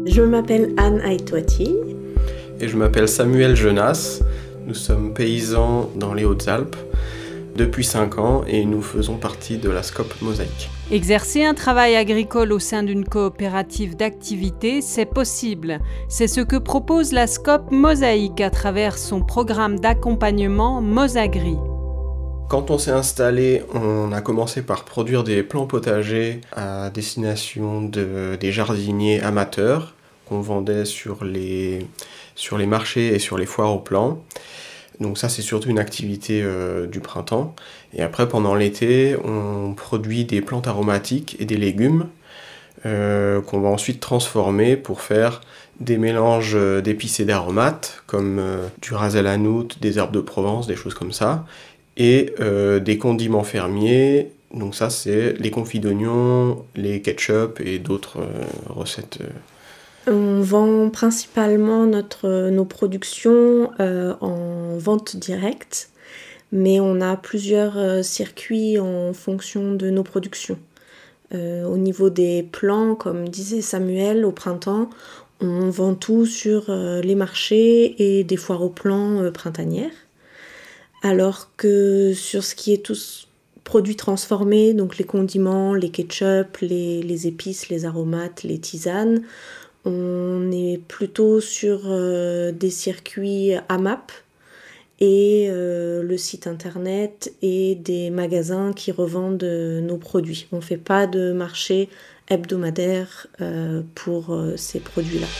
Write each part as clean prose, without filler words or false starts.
Je m'appelle Anne Aitouati. Et je m'appelle Samuel Genas. Nous sommes paysans dans les Hautes-Alpes depuis 5 ans et nous faisons partie de la SCOP Mosaïque. Exercer un travail agricole au sein d'une coopérative d'activité, c'est possible. C'est ce que propose la SCOP Mosaïque à travers son programme d'accompagnement Mosagri. Quand on s'est installé, on a commencé par produire des plants potagers à destination des jardiniers amateurs qu'on vendait sur les marchés et sur les foires aux plants. Donc ça, c'est surtout une activité du printemps. Et après, pendant l'été, on produit des plantes aromatiques et des légumes qu'on va ensuite transformer pour faire des mélanges d'épices et d'aromates, comme du ras el hanout, des herbes de Provence, des choses comme ça, et des condiments fermiers. Donc ça, c'est les confits d'oignons, les ketchup et d'autres recettes. On vend principalement nos productions en vente directe, mais on a plusieurs circuits en fonction de nos productions. Au niveau des plants, comme disait Samuel, au printemps, on vend tout sur les marchés et des foires aux plants printanières. Alors que sur ce qui est tous produits transformés, donc les condiments, les ketchup, les épices, les aromates, les tisanes, on est plutôt sur des circuits AMAP et le site internet et des magasins qui revendent nos produits. On ne fait pas de marché hebdomadaire pour ces produits-là.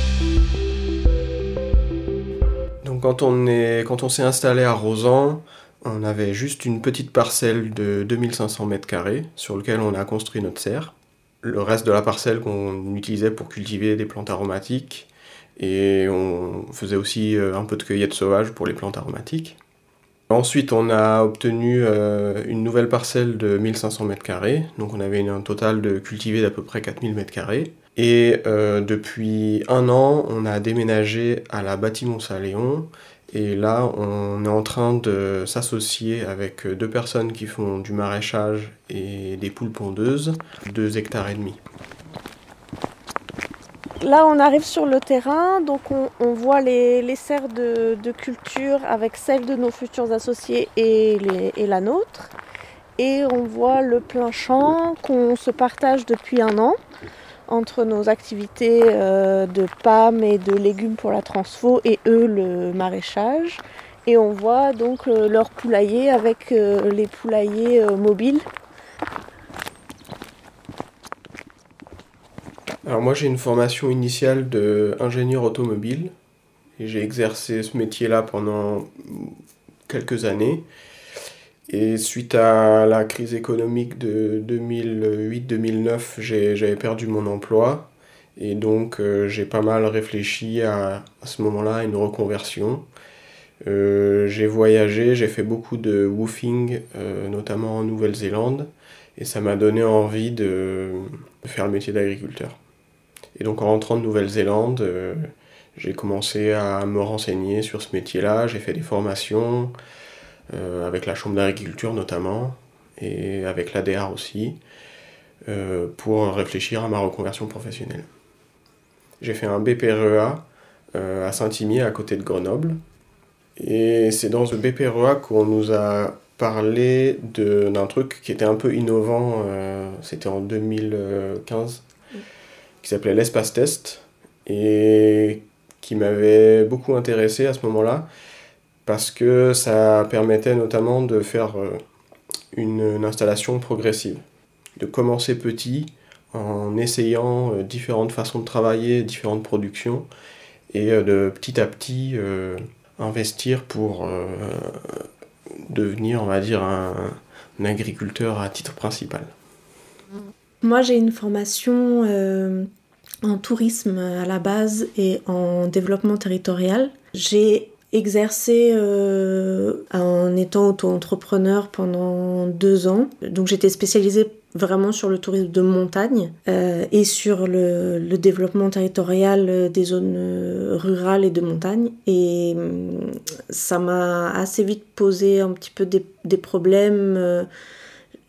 Donc quand on s'est installé à Rozan, on avait juste une petite parcelle de 2500 m² sur lequel on a construit notre serre. Le reste de la parcelle qu'on utilisait pour cultiver des plantes aromatiques, et on faisait aussi un peu de cueillette sauvage pour les plantes aromatiques. Ensuite, on a obtenu une nouvelle parcelle de 1500 m², donc on avait un total de cultivé d'à peu près 4000 m². Et depuis 1 an, on a déménagé à la Bâtie-Mont-Saint-Léon, et là, on est en train de s'associer avec 2 personnes qui font du maraîchage et des poules pondeuses, 2,5 hectares. Là, on arrive sur le terrain, donc on voit les serres de culture avec celles de nos futurs associés et la nôtre. Et on voit le plein champ qu'on se partage depuis 1 an entre nos activités de PAM et de légumes pour la transfo et eux le maraîchage. Et on voit donc leur poulailler avec les poulaillers mobiles. Alors moi j'ai une formation initiale d'ingénieur automobile et j'ai exercé ce métier-là pendant quelques années. Et suite à la crise économique de 2008-2009, j'avais perdu mon emploi. Et donc j'ai pas mal réfléchi à ce moment-là à une reconversion. J'ai voyagé, j'ai fait beaucoup de woofing, notamment en Nouvelle-Zélande. Et ça m'a donné envie de faire le métier d'agriculteur. Et donc en rentrant de Nouvelle-Zélande, j'ai commencé à me renseigner sur ce métier-là. J'ai fait des formations, avec la Chambre d'agriculture notamment, et avec l'ADR aussi, pour réfléchir à ma reconversion professionnelle. J'ai fait un BPREA à Saint-Imier, à côté de Grenoble. Et c'est dans ce BPREA qu'on nous a parlé d'un truc qui était un peu innovant, c'était en 2015, qui s'appelait l'espace test, et qui m'avait beaucoup intéressé à ce moment-là, parce que ça permettait notamment de faire une installation progressive, de commencer petit en essayant différentes façons de travailler, différentes productions, et de petit à petit investir pour devenir, on va dire, un agriculteur à titre principal. Moi j'ai une formation en tourisme à la base et en développement territorial. J'ai exercé en étant auto-entrepreneur pendant 2 ans. Donc j'étais spécialisée vraiment sur le tourisme de montagne et sur le développement territorial des zones rurales et de montagne. Et ça m'a assez vite posé un petit peu des problèmes.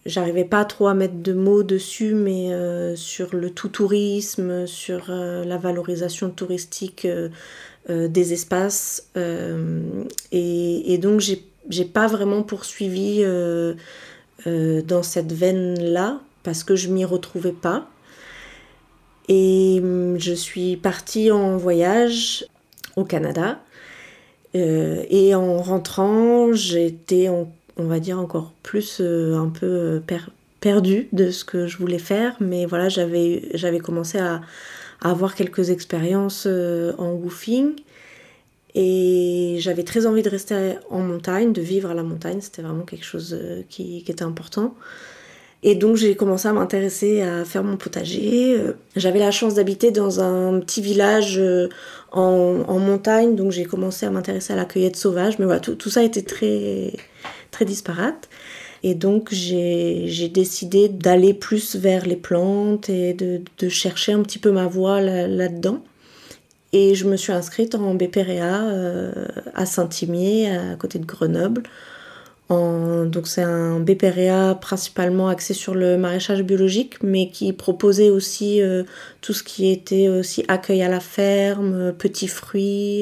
j'arrivais pas trop à mettre de mots dessus, mais sur le tout-tourisme, sur la valorisation touristique des espaces. Et donc, j'ai pas vraiment poursuivi dans cette veine-là, parce que je m'y retrouvais pas. Et je suis partie en voyage au Canada. Et en rentrant, j'étais, on va dire, encore plus un peu perdue de ce que je voulais faire. Mais voilà, j'avais commencé à avoir quelques expériences en woofing. Et j'avais très envie de rester en montagne, de vivre à la montagne. C'était vraiment quelque chose qui était important. Et donc j'ai commencé à m'intéresser à faire mon potager. J'avais la chance d'habiter dans un petit village en montagne, donc j'ai commencé à m'intéresser à la cueillette sauvage. Mais voilà, tout ça était très, très disparate. Et donc j'ai décidé d'aller plus vers les plantes et de chercher un petit peu ma voie là-dedans. Et je me suis inscrite en BPREA à Saint-Imier, à côté de Grenoble. Donc c'est un BPREA principalement axé sur le maraîchage biologique, mais qui proposait aussi tout ce qui était aussi accueil à la ferme, petits fruits.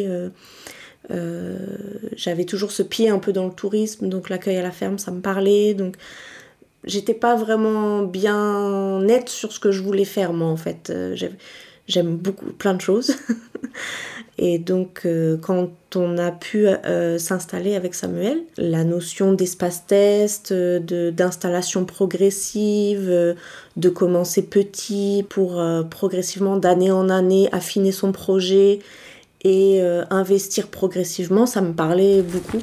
J'avais toujours ce pied un peu dans le tourisme, donc l'accueil à la ferme, ça me parlait. Donc j'étais pas vraiment bien nette sur ce que je voulais faire, moi, en fait. J'aime beaucoup plein de choses. Et donc, quand on a pu s'installer avec Samuel, la notion d'espace test, d'installation progressive, de commencer petit pour progressivement, d'année en année, affiner son projet et investir progressivement, ça me parlait beaucoup.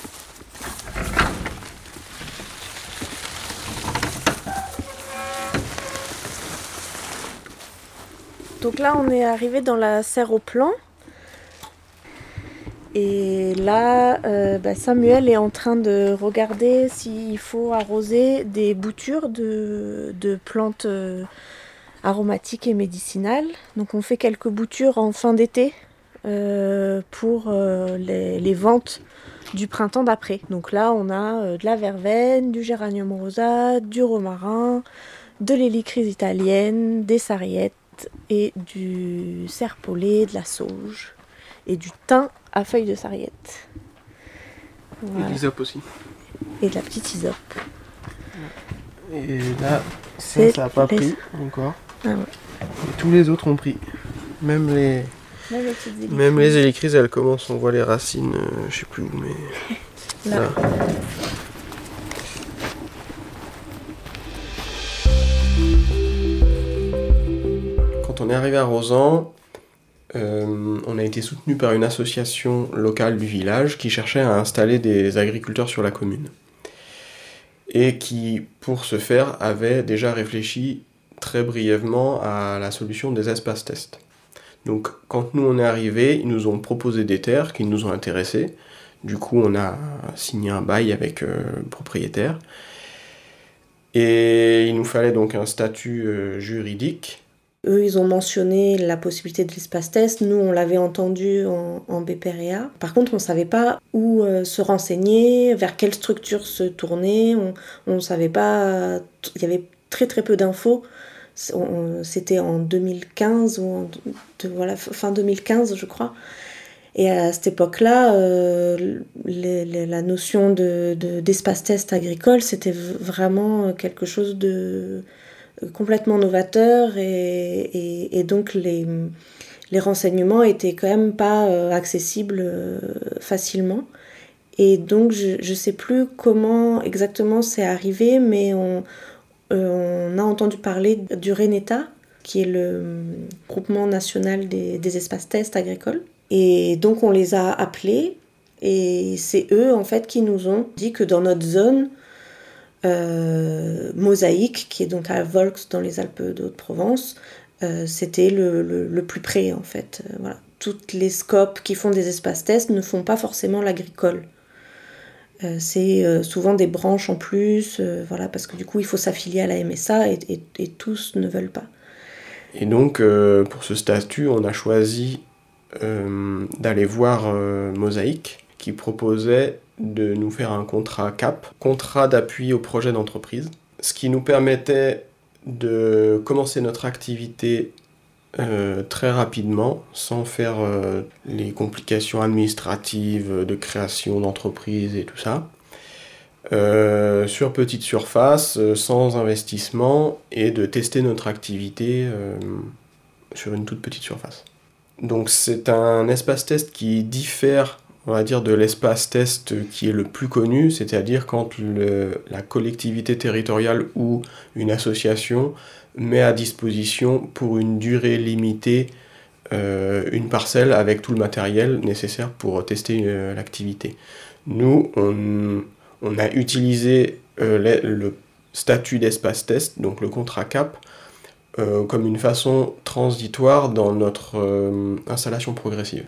Donc là, on est arrivé dans la serre au plan. Et là, Samuel est en train de regarder s'il faut arroser des boutures de plantes aromatiques et médicinales. Donc on fait quelques boutures en fin d'été pour les ventes du printemps d'après. Donc là, on a de la verveine, du géranium rosa, du romarin, de l'hélicryse italienne, des sarriettes et du serpolet, de la sauge et du thym à feuilles de sarriette. Voilà. Et l'hysope aussi. Et de la petite hysope. Et là, ça n'a pas pris encore. Ah ouais. Et tous les autres ont pris. Même les hélicryses, elles commencent, on voit les racines, je sais plus où, mais... là. Quand on est arrivé à Rozan, on a été soutenu par une association locale du village qui cherchait à installer des agriculteurs sur la commune. Et qui, pour ce faire, avait déjà réfléchi très brièvement à la solution des espaces tests. Donc, quand nous on est arrivés, ils nous ont proposé des terres qui nous ont intéressés. Du coup, on a signé un bail avec le propriétaire. Et il nous fallait donc un statut juridique. Eux, ils ont mentionné la possibilité de l'espace test. Nous, on l'avait entendu en BPREA. Par contre, on ne savait pas où se renseigner, vers quelle structure se tourner. On ne savait pas... Il y avait très très peu d'infos. C'était en 2015, fin 2015, je crois. Et à cette époque-là, la notion d'espace test agricole, c'était vraiment quelque chose de complètement novateur et donc les renseignements étaient quand même pas accessibles facilement. Et donc je sais plus comment exactement c'est arrivé, mais on a entendu parler du RENETA, qui est le groupement national des espaces tests agricoles. Et donc on les a appelés et c'est eux en fait qui nous ont dit que dans notre zone, Mosaïque, qui est donc à Volx dans les Alpes de Haute-Provence, c'était le plus près en fait. Voilà. Toutes les scopes qui font des espaces tests ne font pas forcément l'agricole. C'est souvent des branches en plus, voilà, parce que du coup il faut s'affilier à la MSA et tous ne veulent pas. Et donc pour ce statut, on a choisi d'aller voir Mosaïque, qui proposait de nous faire un contrat CAP, contrat d'appui au projet d'entreprise. ce qui nous permettait de commencer notre activité très rapidement, sans faire les complications administratives de création d'entreprise et tout ça, sur petite surface, sans investissement, et de tester notre activité sur une toute petite surface. Donc c'est un espace test qui diffère, on va dire, de l'espace test qui est le plus connu, c'est-à-dire quand la collectivité territoriale ou une association met à disposition pour une durée limitée une parcelle avec tout le matériel nécessaire pour tester l'activité. Nous, on a utilisé le statut d'espace test, donc le contrat CAP, comme une façon transitoire dans notre installation progressive.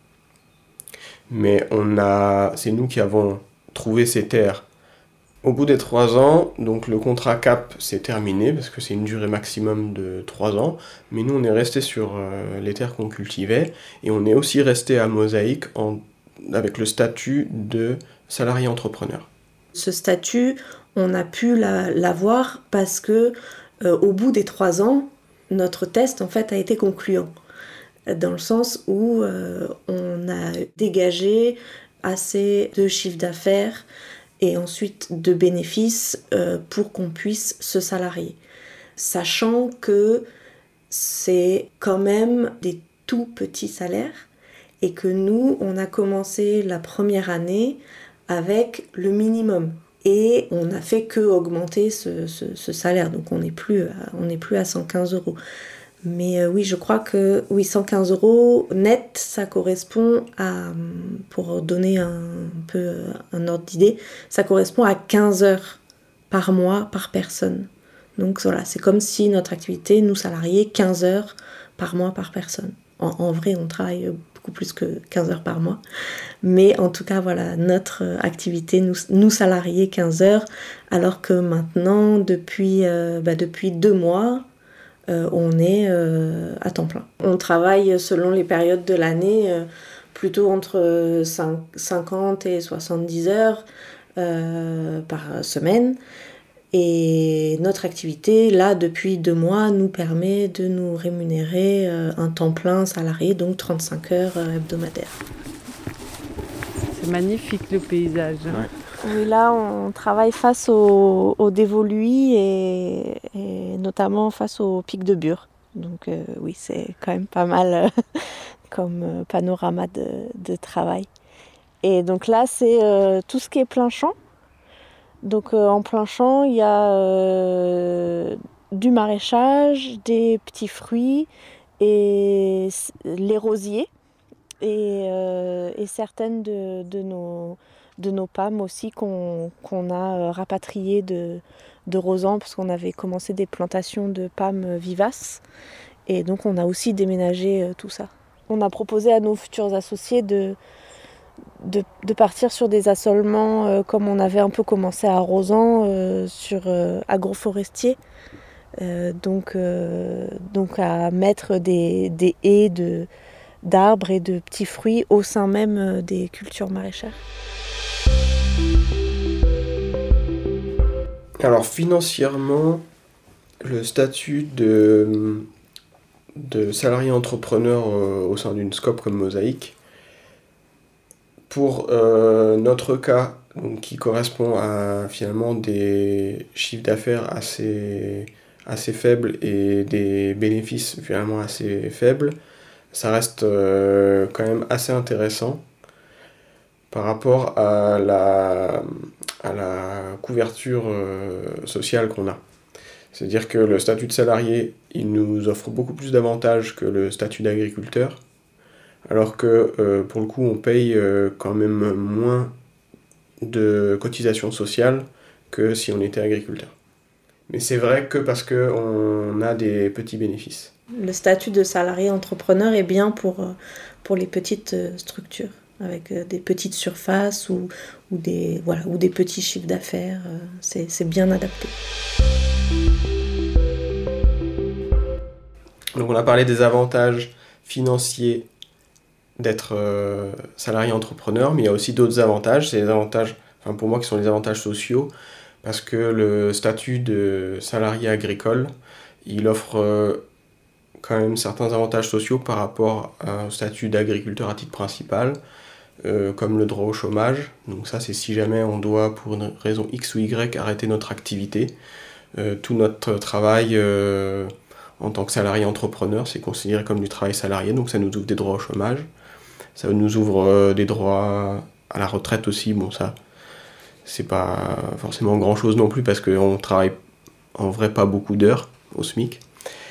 Mais c'est nous qui avons trouvé ces terres. Au bout des 3 ans, donc le contrat CAP s'est terminé, parce que c'est une durée maximum de 3 ans, mais nous on est resté sur les terres qu'on cultivait, et on est aussi resté à Mosaïque avec le statut de salarié entrepreneur. Ce statut, on a pu l'avoir parce que au bout des 3 ans, notre test en fait a été concluant, dans le sens où on a dégagé assez de chiffre d'affaires et ensuite de bénéfices pour qu'on puisse se salarier. Sachant que c'est quand même des tout petits salaires et que nous, on a commencé la première année avec le minimum. Et on n'a fait que augmenter ce salaire, donc on n'est plus à 115 €. Mais oui, je crois que 115 € net, ça correspond à, pour donner un peu un ordre d'idée, ça correspond à 15 heures par mois par personne. Donc voilà, c'est comme si notre activité nous salariait 15 heures par mois par personne. En vrai, on travaille beaucoup plus que 15 heures par mois. Mais en tout cas, voilà, notre activité nous salariait 15 heures, alors que maintenant, depuis 2 mois, on est à temps plein. On travaille selon les périodes de l'année, plutôt entre 50 et 70 heures par semaine. Et notre activité, là, depuis 2 mois, nous permet de nous rémunérer un temps plein salarié, donc 35 heures hebdomadaires. C'est magnifique le paysage. Ouais. Oui, là, on travaille face au dévoluis et notamment face au pic de Bure. Donc oui, c'est quand même pas mal comme panorama de travail. Et donc là, c'est tout ce qui est plein champ. Donc en plein champ, il y a du maraîchage, des petits fruits et les rosiers et certaines de nos PAM aussi qu'on a rapatriées de Rozan, parce qu'on avait commencé des plantations de PAM vivaces et donc on a aussi déménagé tout ça. On a proposé à nos futurs associés de partir sur des assolements comme on avait un peu commencé à Rozan sur agroforestier, donc à mettre des haies d'arbres et de petits fruits au sein même des cultures maraîchères. Alors financièrement, le statut de salarié entrepreneur au sein d'une SCOP comme Mosaïque, pour notre cas, donc, qui correspond à finalement des chiffres d'affaires assez faibles et des bénéfices finalement assez faibles, ça reste quand même assez intéressant par rapport à la couverture sociale qu'on a. C'est-à-dire que le statut de salarié, il nous offre beaucoup plus d'avantages que le statut d'agriculteur, alors que pour le coup on paye quand même moins de cotisations sociales que si on était agriculteur. Mais c'est vrai que parce qu'on a des petits bénéfices. Le statut de salarié entrepreneur est bien pour les petites structures, avec des petites surfaces ou des petits chiffres d'affaires. C'est bien adapté. Donc on a parlé des avantages financiers d'être salarié entrepreneur, mais il y a aussi d'autres avantages. C'est les avantages, pour moi, qui sont les avantages sociaux. parce que le statut de salarié agricole, il offre quand même certains avantages sociaux par rapport au statut d'agriculteur à titre principal, comme le droit au chômage. Donc ça, c'est si jamais on doit, pour une raison X ou Y, arrêter notre activité. Tout notre travail en tant que salarié entrepreneur, c'est considéré comme du travail salarié, donc ça nous ouvre des droits au chômage. Ça nous ouvre des droits à la retraite aussi. Bon, ça, c'est pas forcément grand-chose non plus, parce qu'on travaille en vrai pas beaucoup d'heures au SMIC.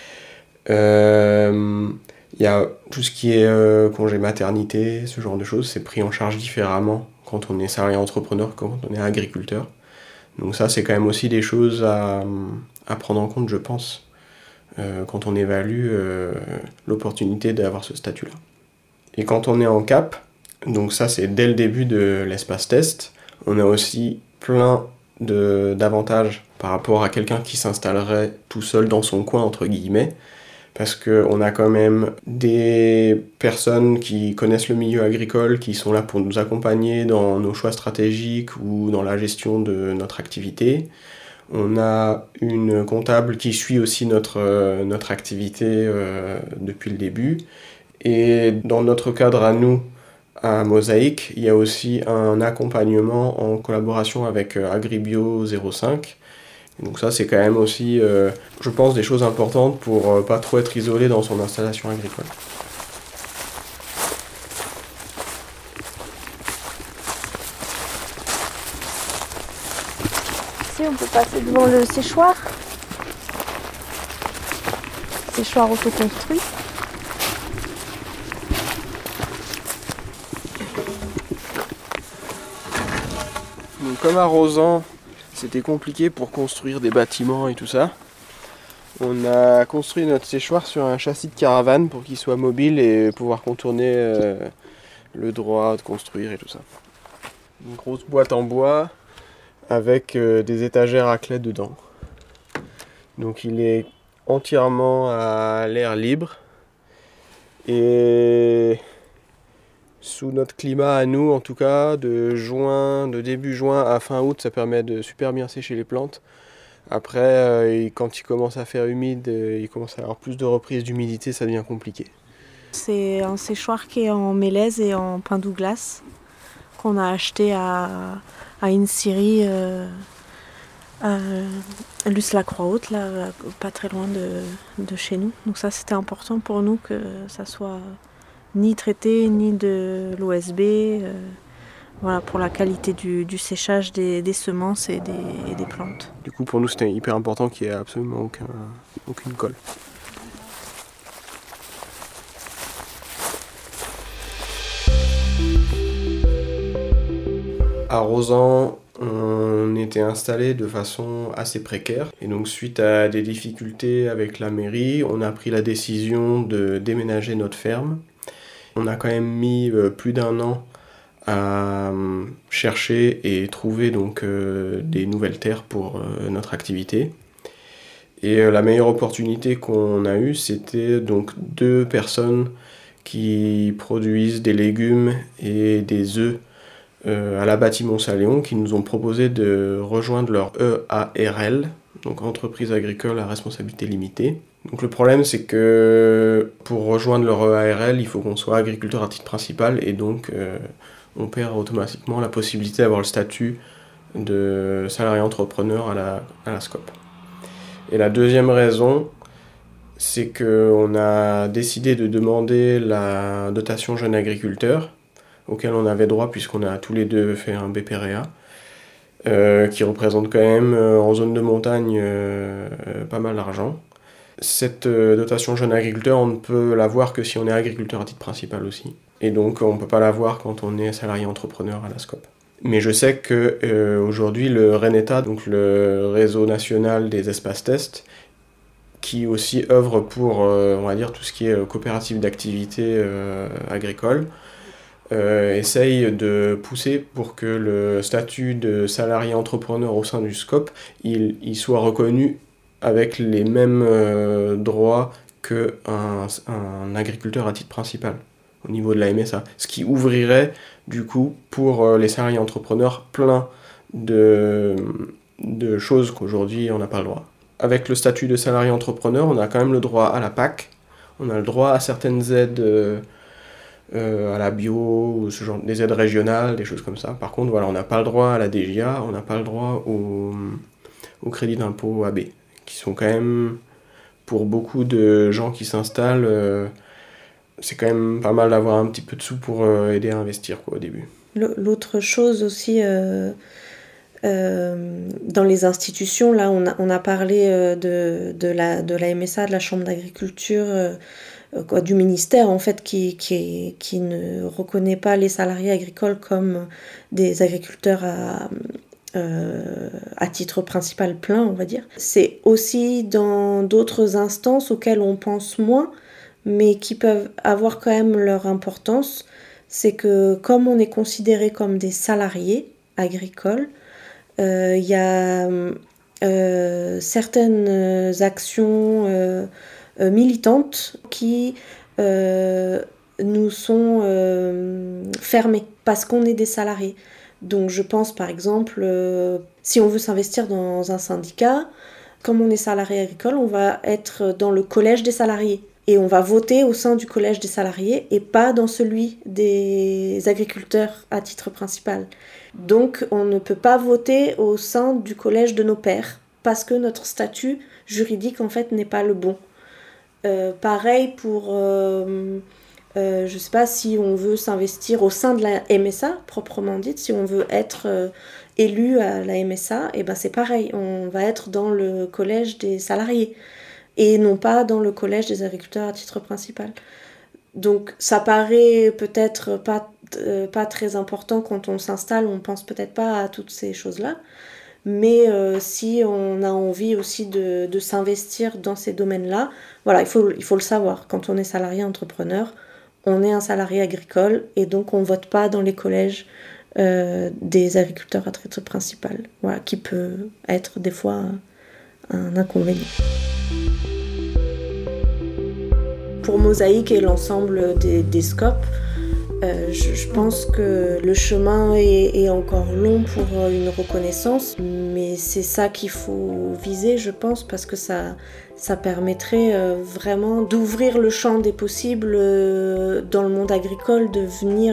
Il y a tout ce qui est congé maternité, ce genre de choses, c'est pris en charge différemment quand on est salarié entrepreneur que quand on est agriculteur. Donc ça, c'est quand même aussi des choses à prendre en compte, je pense, quand on évalue l'opportunité d'avoir ce statut-là. Et quand on est en CAP, donc ça c'est dès le début de l'espace test, on a aussi plein d'avantages par rapport à quelqu'un qui s'installerait tout seul dans son coin, entre guillemets, parce qu'on a quand même des personnes qui connaissent le milieu agricole, qui sont là pour nous accompagner dans nos choix stratégiques ou dans la gestion de notre activité. On a une comptable qui suit aussi notre activité depuis le début. Et dans notre cadre à nous, à Mosaïque, il y a aussi un accompagnement en collaboration avec Agribio 05. Donc ça, c'est quand même aussi, je pense, des choses importantes pour pas trop être isolé dans son installation agricole. Ici, on peut passer devant le séchoir. Séchoir autoconstruit. Donc, comme à Rozan, c'était compliqué pour construire des bâtiments et tout ça. On a construit notre séchoir sur un châssis de caravane pour qu'il soit mobile et pouvoir contourner le droit de construire et tout ça. Une grosse boîte en bois avec des étagères à clé dedans. Donc il est entièrement à l'air libre et sous notre climat à nous, en tout cas, de début juin à fin août, ça permet de super bien sécher les plantes. Après, quand il commence à faire humide, il commence à avoir plus de reprises d'humidité, ça devient compliqué. C'est un séchoir qui est en mélèze et en pin Douglas qu'on a acheté à une scierie à Luce-la-Croix-Haute, là, pas très loin de chez nous. Donc ça, c'était important pour nous que ça soit ni traité, ni de l'OSB, voilà, pour la qualité du séchage des semences et des plantes. Du coup, pour nous, c'était hyper important qu'il n'y ait absolument aucune colle. À Rozan, on était installé de façon assez précaire. Et donc, suite à des difficultés avec la mairie, on a pris la décision de déménager notre ferme. On a quand même mis plus d'1 an à chercher et trouver donc des nouvelles terres pour notre activité. Et la meilleure opportunité qu'on a eue, c'était donc 2 personnes qui produisent des légumes et des œufs à la Bâtiment-Saléon, qui nous ont proposé de rejoindre leur EARL, donc entreprise agricole à responsabilité limitée. Donc le problème, c'est que pour rejoindre leur EARL, il faut qu'on soit agriculteur à titre principal, et donc on perd automatiquement la possibilité d'avoir le statut de salarié entrepreneur à la SCOP. Et la deuxième raison, c'est qu'on a décidé de demander la dotation jeune agriculteur, auquel on avait droit puisqu'on a tous les deux fait un BPREA, qui représente quand même en zone de montagne pas mal d'argent. Cette dotation jeune agriculteur, on ne peut l'avoir que si on est agriculteur à titre principal aussi. Et donc on ne peut pas l'avoir quand on est salarié entrepreneur à la SCOP. Mais je sais qu'aujourd'hui le RENETA, donc le réseau national des espaces tests, qui aussi œuvre pour on va dire tout ce qui est coopérative d'activité agricole, essaye de pousser pour que le statut de salarié entrepreneur au sein du SCOP il soit reconnu avec les mêmes droits qu'un agriculteur à titre principal au niveau de la MSA. Ce qui ouvrirait du coup pour les salariés entrepreneurs plein de choses qu'aujourd'hui on n'a pas le droit. Avec le statut de salarié entrepreneur, on a quand même le droit à la PAC, on a le droit à certaines aides à la bio, ou ce genre, des aides régionales, des choses comme ça. Par contre, voilà, on n'a pas le droit à la DGA, on n'a pas le droit au crédit d'impôt AB, qui sont quand même, pour beaucoup de gens qui s'installent, c'est quand même pas mal d'avoir un petit peu de sous pour aider à investir au début. L'autre chose aussi, dans les institutions, là on a parlé de la MSA, de la Chambre d'agriculture, du ministère en fait qui ne reconnaît pas les salariés agricoles comme des agriculteurs à titre principal plein, on va dire. C'est aussi dans d'autres instances auxquelles on pense moins, mais qui peuvent avoir quand même leur importance. C'est que comme on est considéré comme des salariés agricoles, il y a certaines actions militantes qui nous sont fermées parce qu'on est des salariés. Donc je pense par exemple, si on veut s'investir dans un syndicat, comme on est salarié agricole, on va être dans le collège des salariés. Et on va voter au sein du collège des salariés et pas dans celui des agriculteurs à titre principal. Donc on ne peut pas voter au sein du collège de nos pairs parce que notre statut juridique en fait n'est pas le bon. Pareil pour, je sais pas, si on veut s'investir au sein de la MSA proprement dite, si on veut être élu à la MSA, et ben c'est pareil, on va être dans le collège des salariés et non pas dans le collège des agriculteurs à titre principal. Donc ça paraît peut-être pas très important quand on s'installe, on pense peut-être pas à toutes ces choses-là, mais si on a envie aussi de s'investir dans ces domaines-là, voilà, il faut le savoir. Quand on est salarié entrepreneur, on est un salarié agricole et donc on ne vote pas dans les collèges des agriculteurs à titre principal, voilà, qui peut être des fois un inconvénient. Pour Mosaïque et l'ensemble des scopes, je pense que le chemin est encore long pour une reconnaissance, mais c'est ça qu'il faut viser, je pense, parce que ça permettrait vraiment d'ouvrir le champ des possibles dans le monde agricole, de venir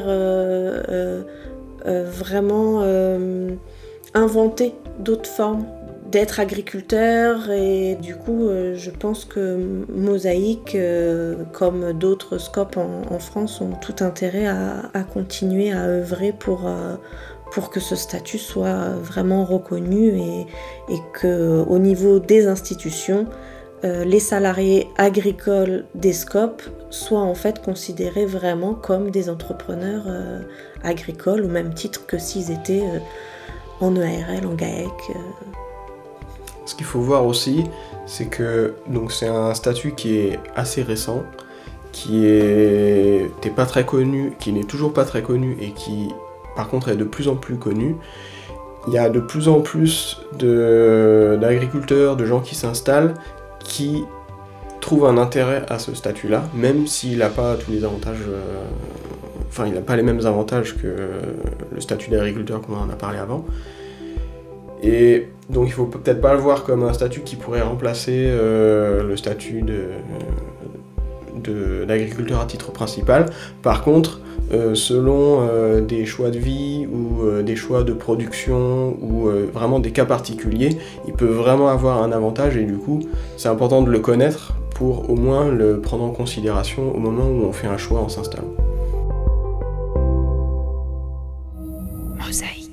vraiment inventer d'autres formes d'être agriculteur, et du coup je pense que Mosaïque comme d'autres scopes en France ont tout intérêt à continuer à œuvrer pour que ce statut soit vraiment reconnu et qu'au niveau des institutions les salariés agricoles des scopes soient en fait considérés vraiment comme des entrepreneurs agricoles au même titre que s'ils étaient en EARL, en GAEC. Ce qu'il faut voir aussi, c'est que donc c'est un statut qui est assez récent, qui n'était pas très connu, qui n'est toujours pas très connu et qui par contre est de plus en plus connu. Il y a de plus en plus d'agriculteurs, de gens qui s'installent, qui trouvent un intérêt à ce statut-là, même s'il n'a pas tous les avantages, il n'a pas les mêmes avantages que le statut d'agriculteur qu'on en a parlé avant. Et donc il faut peut-être pas le voir comme un statut qui pourrait remplacer le statut d'agriculteur à titre principal. Par contre, selon des choix de vie ou des choix de production ou vraiment des cas particuliers, il peut vraiment avoir un avantage, et du coup c'est important de le connaître pour au moins le prendre en considération au moment où on fait un choix en s'installant. Mosaïque.